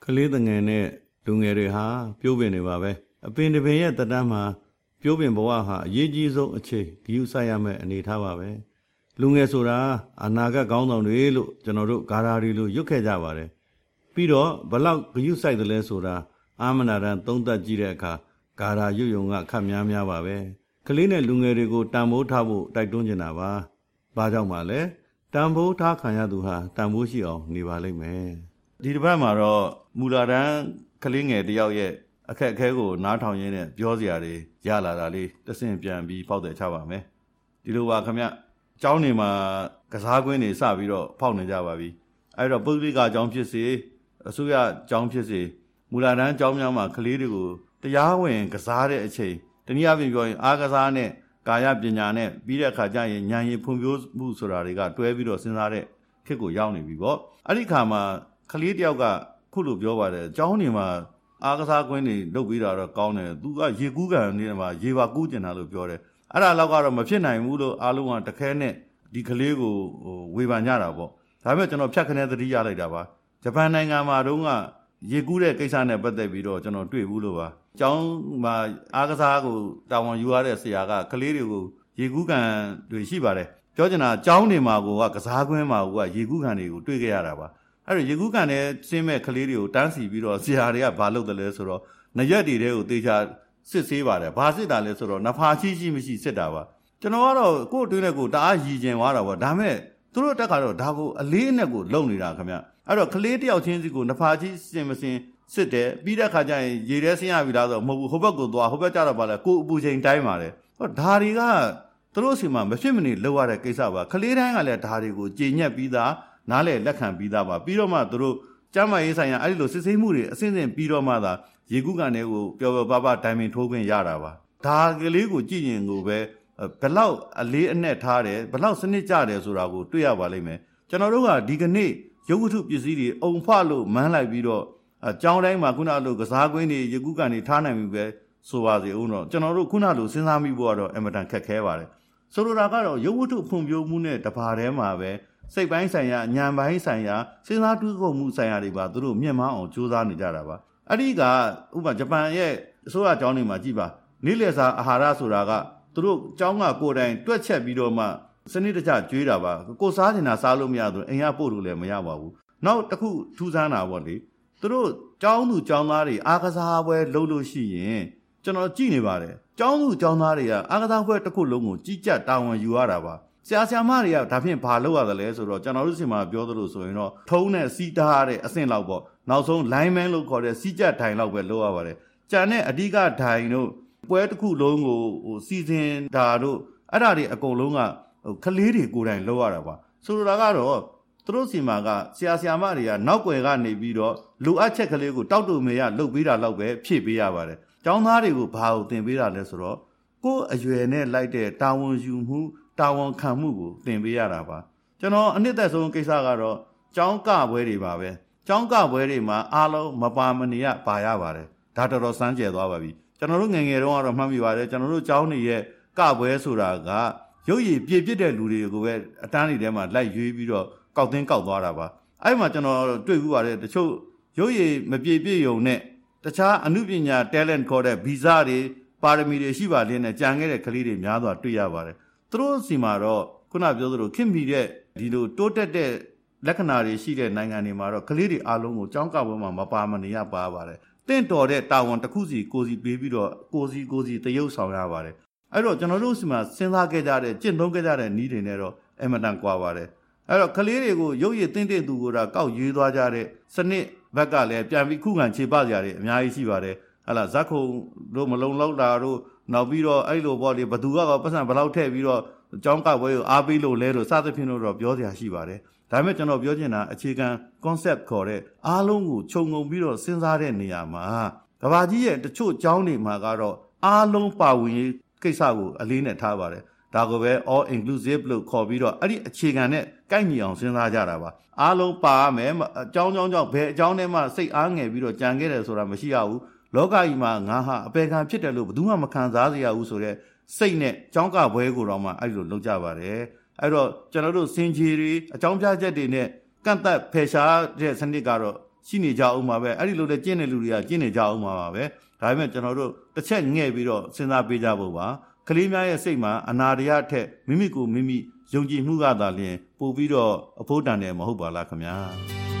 ကလေးတငယ်နဲ့လူငယ်တွေဟာပြိုးပင်တွေပါပဲအပင်တစ်ပင်ရဲ့တတန်းမှာပြိုးပင်ဘဝဟာအရေးကြီးဆုံးအခြေဂရုစိုက်ရမယ့်အနေထားပါပဲလူငယ်ဆိုတာအနာဂတ်ကောင်းဆောင်တွေလို့ကျွန်တော်တို့ဂါရာတွေလို့ရွတ်ခဲ့ကြပါတယ်ပြီးတော့ဘလောက်ဂရုစိုက်တယ်လဲဆိုတာအာမနာရန်သုံးသပ်ကြည့်တဲ့အခါဂါရာရွတ်ယုံကခက်များပါပဲကလေးနဲ့လူငယ်တွေကိုတန်ဖိုးထားဖို့တိုက်တွန်းနေတာပါဘာကြောင့်ပါလဲတန်ဖိုးထားခံရသူဟာတန်ဖိုးရှိအောင်နေပါလိမ့်မယ်ဒီတစ်ပတ်မှာတော့မူလာတန်းကလေးငယ်တယောက်ရဲ့အခက်အခဲကိုနားထောင်ရင်းနဲ့ပြောစရာတွေရလာတာလေးတဆင့်ပြန်ပြီးဖောက်တယ်ချပါမယ်ဒီလိုပါခင်ဗျကျောင်းနေမှာကစားကွင်းတွေစပြီးတော့ဖောက်နေကြပါပြီအဲ့တော့ပုဂ္ဂလိကကျောင်းဖြစ်စေအစိုးရကျောင်းဖြစ်စေမူလာတန်းကျောင်းများမှာကလေးတွေကိုတရားဝင်ကစားတဲ့အချိန်တနည်းအားဖြင့်ပြောရင်အားကစားနဲ့ကာယပညာနဲ့ပြီးတဲ့အခါကျရင်ဉာဏ်ရည်ဖွံ့ဖြိုးမှုဆိုတာတွေကတွဲပြီးတော့စဉ်းစားတဲ့ခေတ်ကိုရောက်နေပြီပေါ့အဲ့ဒီခါမှာကလေးတယောက်ကခုလိုပြောပါတယ်ကျောင်းနေမှာအားကစားကွင်းတွေလုပ်ပြီးတာတော့ကောင်းတယ်သူကရေကူးကန်နေမှာရေပါကူးကျင်တာလို့ပြောတယ်အဲ့ဒါတော့ကတော့မဖြစ်နိုင်ဘူးလို့အားလုံးကတခဲနဲ့ဒီကလေးကိုဝေဖန်ကြတာပေါ့ဒါပေမဲ့ကျွန်တော်ဖြတ်ခနဲသတိရလိုက်တာပါဂျပန်နိုင်ငံမှာတုန်းကရေကူးတဲ့ကိစ္စနဲ့ပတ်သက်ပြီးတော့ကျွန်တော်တွေ့ဘူးလို့ပါကျောင်းမှာအားကစားကိုတာဝန်ယူရတဲ့ဆရာကကလေးတွေကိုရေကူးကန်တွေရှိပါတယ်ပြောချင်တာကျောင်းတွေမှာကစားကွင်းမှာကရေကူးကန်တွေကိုတွေ့ခဲ့ရတာပါအဲ့တော့ရေကူးကန်နဲ့ဆင်းမဲ့ကလေးတွေကိုတန်းစီပြီးတော့ဆရာတွေကဘာလုပ်တယ်လဲဆိုတော့နရက်တွေတဲကိုတေချာစစ်ဆေးပါတယ်ဘာစစ်တာလဲဆိုတော့နဖာရှိမရှိစစ်တာပါကျွန်တော်ကတော့ကို့အတွင်းနဲ့ကိုတအားရည်ကျင်သွားတာပေါ့ဒါမဲ့သူတို့တက်ကတော့ဒါကိုအလေးအနက်ကိုလုံနေတာခင်ဗျအဲ့တော့ကလေးတယောက်ချင်းစီကိုနဖာကြီးစင်မစင်စစ်တယ်ပြီးတဲ့ခါကျရင်ရေထဲဆင်းရပြီလားဆိုတော့မဟုတ်ဘူးဟိုဘက်ကိုသွားဟိုဘက်ကျတော့ပါလဲကိုအပူချိန်တိုင်းပါတယ်ဟောဒါတွေကသူတို့စီမှာမဖြစ်မနေလောက်ရတဲ့ကိစ္စပါကလေးတိုင်းကလည်းဒါတွေကိုကြည်ညက်ပြီးသားနားလေလက်ခံပြီးသားပါပြီးတော့မှသူတို့ကျမ်းမာရေးဆိုင်ရာအဲ့ဒီလိုစစ်ဆေးမှုတွေအစဉ်စဉ်ပြီးတော့မှသာရေကူးကန်တွေကိုပျော်ပျော်ပါပါဒိုင်မင်ထိုးခွင့်ရတာပါဒါကလေးကိုကြည့်ရင်ကိုပဲဘလောက်အလေးအနက်ထားတယ်ဘလောက်စနစ်ကြတယ်ဆိုတာကိုတွေ့ရပါလိမ့်မယ်ကျွန်တော်တို့ကဒီကနေ့ရုပ်ဝတ္ထုပစ္စည်းတွေအုံဖလို့မန်းလိုက်ပြီးတော့ကျောင်းတိုင်းမှာခုနလိုကစားကွင်းတွေရေကူးကန်တွေထားနိုင်ပြီပဲဆိုပါစေဦးတော့ကျွန်တော်တို့ခုနလိုစဉ်းစားမိဖို့ကတော့အင်မတန်ခက်ခဲပါတယ်ဆိုလိုတာကတော့ရုပ်ဝတ္ထုဖွံ့ဖြိုးမှုနဲ့တပါးတည်းမှာပဲစိတ်ပိုင်းဆိုင်ရာဉာဏ်ပိုင်းဆိုင်ရာစဉ်းစားတွေးခေါ်မှုဆိုင်ရာတွေပါသူတို့မြင့်မားအောင်ကြိုးစားနေကြတာပါအဲ့ဒီကဥပမာဂျပန်ရဲ့အစိုးရကျောင်းတွေမှာကြည့်ပါနေ့လယ်စာအာဟာရဆိုတာကသူတို့ကျောင်းကကိုယ်တိုင်တွက်ချက်ပြီးတော့မှစနစ်တကျကျွေးတာပါကိုစားနေတာစားလို့မရဘူးအိမ်ရပို့လို့လည်းမရပါဘူးနောက်တစ်ခုထူးဆန်းတာပေါ့လေသူတို့ကျောင်းသူကျောင်းသားတွေအားကစားပွဲလုပ်လို့ရှိရင်ကျွန်တော်ကြည့်နေပါတယ်ကျောင်းသူကျောင်းသားတွေကအားကစားပွဲတစ်ခုလုံးကိုကြီးကြပ်တာဝန်ယူရတာပါဆရာမတွေကဒါဖြင့်ဘာလုပ်ရတယ်လဲဆိုတော့ကျွန်တော်တို့စီမှာပြောသလိုဆိုရင်တော့ထုံးနဲ့စီးတားတဲ့အဆင့်လောက်ပေါ့နောက်ဆုံး lineman လို့ခေါ်တဲ့စီးကြပ်ထိုင်လောက်ပဲလုပ်ရပါတယ်ကြံတဲ့အဓိကထိုင်တို့ပွဲတစ်ခုလုံးကိုစီစဉ်တာတို့အဲ့ဒါတွေအကုန်လုံးကကလေးတွေကိုယ်တိုင်လုပ်ရတာပါဆိုလိုတာကတော့သူတို့စီမှာကဆရာမတွေကနောက်ွယ်ကနေပြီးတော့လိုအပ်ချက်ကလေးကိုတောက်တူမေရလုပ်ပေးတာလောက်ပဲဖြည့်ပေးရပါတယ်ကျောင်းသားတွေကိုဘာကိုသင်ပေးတာလဲဆိုတော့ကိုယ့်အရွယ်နဲ့လိုက်တဲ့တာဝန်ယူမှုတာဝန်ခံမှုကိုသင်ပေးရတာပါကျွန်တော်အနှစ်သက်ဆုံးကိစ္စကတော့ကျောင်းကပွဲတွေပါပဲကျောင်းကပွဲတွေမှာအားလုံးမပါမနေရပါရပါတယ်ဒါတော်တော်စမ်းကြယ်သွားပါပြီကျွန်တော်တို့ငယ်ငယ်တုန်းကတော့မှတ်မိပါတယ်ကျွန်တော်တို့ကျောင်းတွေရဲ့ကပွဲဆိုတာကရုပ်ရည်ပြည့်ပြည့်တဲ့လူတွေကိုပဲအတန်းတွေထဲမှာလိုက်ရွေးပြီးတော့ကောက်တင်းကောက်သွားတာပါအဲ့မှာကျွန်တော်တွေ့ဘူးပါတယ်တချို့ရုပ်ရည်မပြည့်ပြည့်ုံနဲ့တခြားအမှုပညာ talent ခေါ်တဲ့ဗီဇတွေပါရမီတွေရှိပါလိမ့်နဲ့ကြံခဲ့တဲ့ကလေးတွေများစွာတွေ့ရပါတယ်သူတို့စီမှာတော့ခုနပြောသလိုခင်မီတဲ့ဒီလိုတိုးတက်တဲ့လက္ခဏာတွေရှိတဲ့နိုင်ငံတွေမှာတော့ကလေးတွေအားလုံးကိုကျောင်းကပွဲမှာမပါမနေရပါပါတယ်တင့်တော်တဲ့တာဝန်တစ်ခုစီကိုစီပေးပြီးတော့ကိုစီတရုပ်ဆောင်ရပါတယ်အဲ့တော့ကျွန်တော်တို့စီမှာစဉ်းစားခဲ့ကြတဲ့ကျင့်သုံးခဲ့ကြတဲ့နည်းတွေနဲ့တော့အမတန်ကွာပါတယ်အဲ့တော့ကလေးတွေကိုရုပ်ရည်တင့်သူကိုဒါကောက်ရွေးသွားကြတဲ့စနစ်ဘက်ကလည်းပြန်ပြီးခုခံခြေပစရာတွေအများကြီးရှိပါတယ်ဟလာဇက်ခုံတို့မလုံလောက်တာတို့နောက်ပြီးတော့အဲ့လိုပေါ့လေဘသူကပတ်စံဘလောက်ထည့်ပြီးတော့ကျောင်းကပွဲကိုအားပေးလို့လဲလို့စသဖြင့်တော့ပြောစရာရှိပါတယ်ဒါပေမဲ့ကျွန်တော်ပြောချင်တာအခြေခံ concept ခေါ်တဲ့အားလုံးကိုခြုံငုံပြီးတော့စဉ်းစားတဲ့နေရာမှာကဘာကြီးရဲ့တချို့ကျောင်းတွေမှာကတော့အားလုံးပါဝင်ရေးကိစ္စကိုအလေးနဲ့ထားပါတယ်ဒါကိုပဲ all inclusive လို့ခေါ်ပြီးတော့အဲ့ဒီအခြေခံနဲ့ကိုက်ညီအောင်စဉ်းစားကြတာပါအားလုံးပါရမယ်အကြောင်းဘယ်အကြောင်းနဲ့မှစိတ်အားငယ်ပြီးတော့ကြံခဲ့တယ်ဆိုတာမရှိရဘူးလောကကြီးမှာငါဟာအပေခံဖြစ်တယ်လို့ဘယ်သူမှမခံစားရဘူးဆိုတော့စိတ်နဲ့ကျောင်းကဘွဲကိုတော့မှအဲ့လိုလုပ်ကြပါတယ်အဲ့တော့ကျွန်တော်တို့စင်ကြီးတွေအကြောင်းပြချက်တွေနဲ့ကန့်သက်ဖယ်ရှားတဲ့စနစ်ကတော့ရှိနေကြအောင်ပါပဲအဲ့ဒီလိုလဲကျင့်တဲ့လူတွေကကျင့်နေကြအောင်ပါပဲဒါပေမဲ့ကျွန်တော်တို့တစ်ချက်ငဲ့ပြီးတော့စဉ်းစားပေးကြဖို့ပါကလေးများရဲ့စိတ်မှာအနာတရားထက်မိမိကိုမိမိယုံကြည်မှုကသာလျှင်ပို့ပြီးတော့အဖို့တန်တယ်မဟုတ်ပါလားခင်ဗျာ